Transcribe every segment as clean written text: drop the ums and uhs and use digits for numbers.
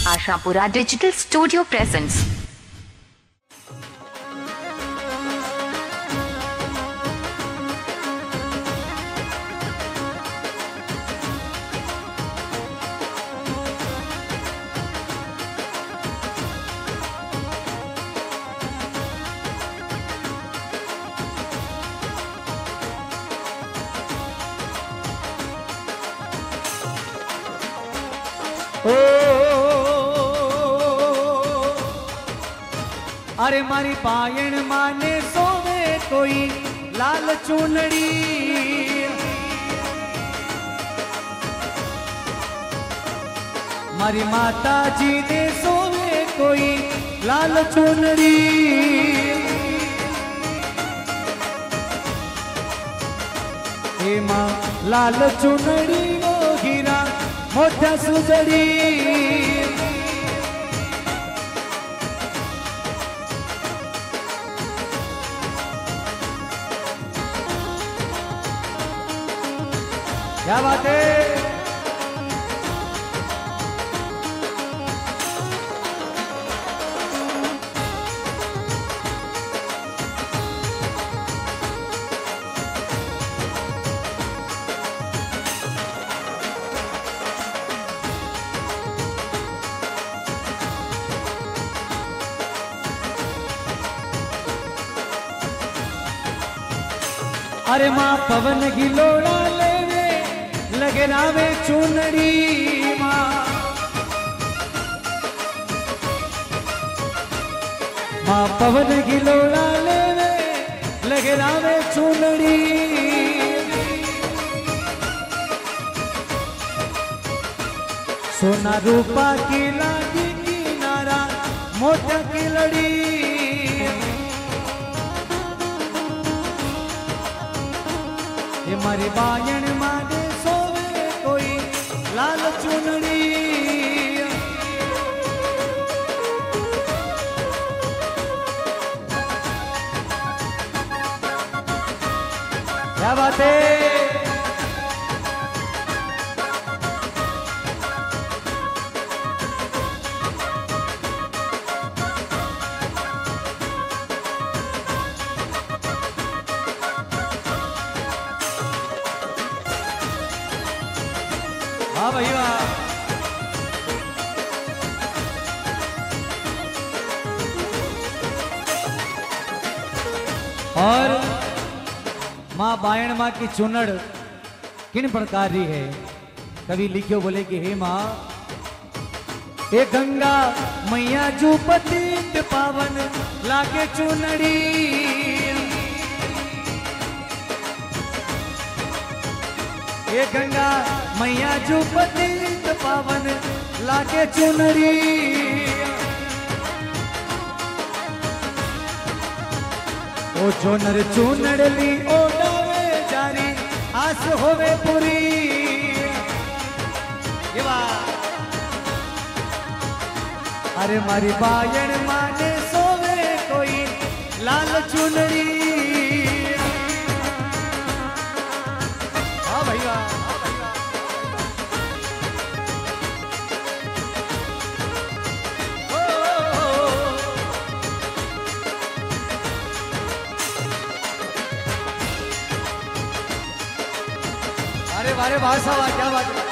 Ashapura digital studio presents. अरे मारी पायण माने सोवे कोई लाल चूनड़ी, मारी माता जी ने सोवे कोई लाल चूनड़ी। हे मां लाल चूनड़ी वो हीरा मोटा सुजड़ी। क्या बात है। अरे माँ पवन गिलोड़ा लेवे लगे नावे चूनड़ी। माँ पवन गिलोड़ा लेवे लगे नावे चूनड़ी। सोना रूपा की लागी किनारा मोटा की लड़ी। ये मारी बायण माने सोवे कोई लाल चुनड़ी। क्या बात है। हाँ भाई वाह। और माँ बायण माँ की चुनड़ किन प्रकार री है। कवि लिखियो बोले कि हे माँ ए गंगा मैया जू पतित पावन लागे चुनड़ी। ये गंगा मैया जो पतित पावन लागे चुनरी। ओ चुनर चुनड़ली ओडावे जारी आस होवे पूरी। ये बात। अरे मारी बायण माने सोवे कोई लाल चुनरी। अरे बारे भाषा क्या बात है।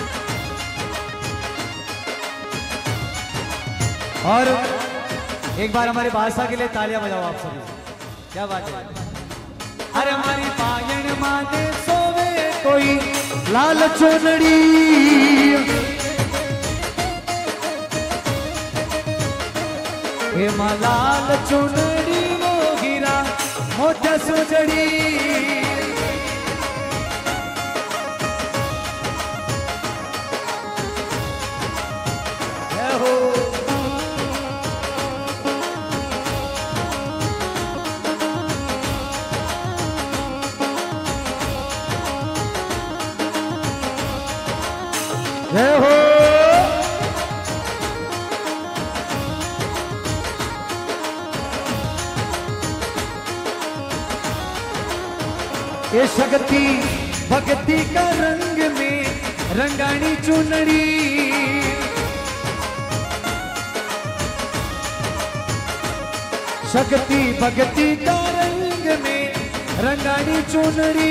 और एक बार हमारी भाषा के लिए तालियां बजाओ आप सभी। क्या बात है। अरे हमारी पायण माने सोवे कोई लाल चुनड़ी। हे मां लाल चुनड़ी वो हीरा मोटा सुजड़ी। जय हो। ये शक्ति भक्ति का रंग में रंगानी चुनड़ी। शक्ति भक्ति का रंग में रंगानी चुनरी।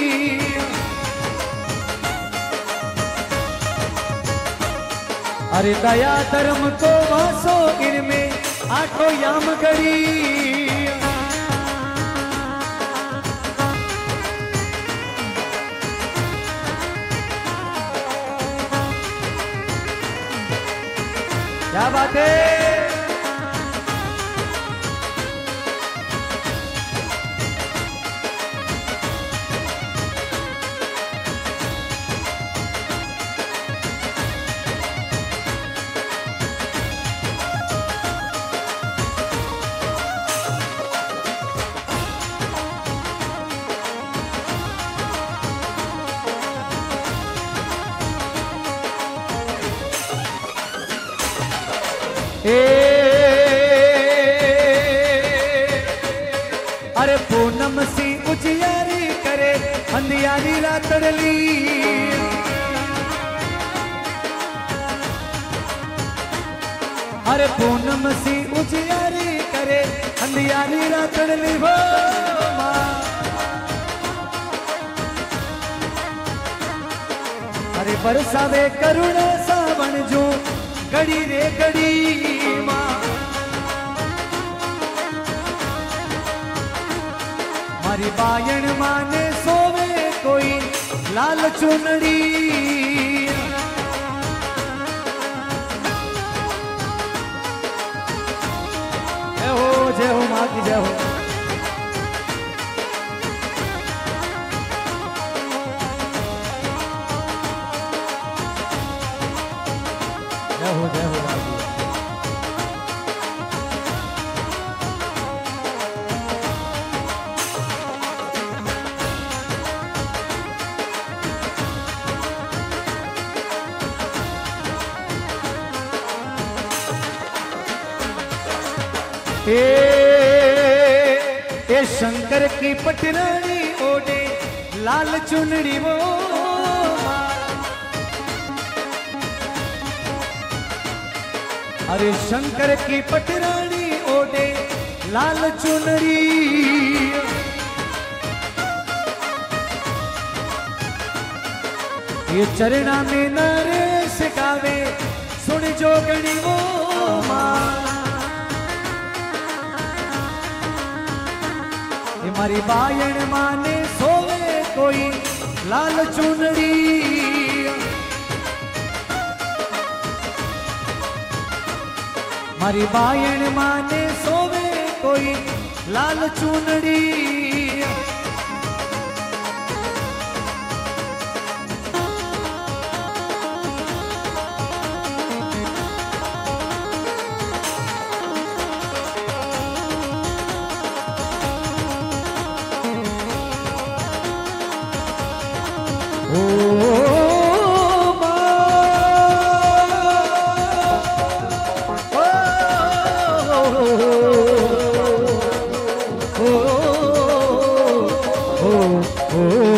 अरे दया धर्म को वासो इनमें आठों याम करी। क्या बात है। अरे पूनम सी उजियारी करे अंधियारी रातड़ली। अरे पूनम सी उजियारी करे अंधियारी रातड़ली वो माँ। अरे बरसावे करुणा सावन जो गड़ी रे गड़ी माँ। मारी बायण माने सोवे कोई लाल चुनड़ी। जय हो माँ की जय हो। जय हो जय हो माँ की। ए शंकर की पटरानी ओढ़े लाल चुनरी वो। अरे शंकर की पटरानी ओढ़े लाल चुनरी। ये चरणा में नरेश गावे सुन जोगणी वो माँ। मारी बायण माने सोवे कोई लाल चुनरी। मारी बायण माने सोवे कोई लाल चुनरी। Oh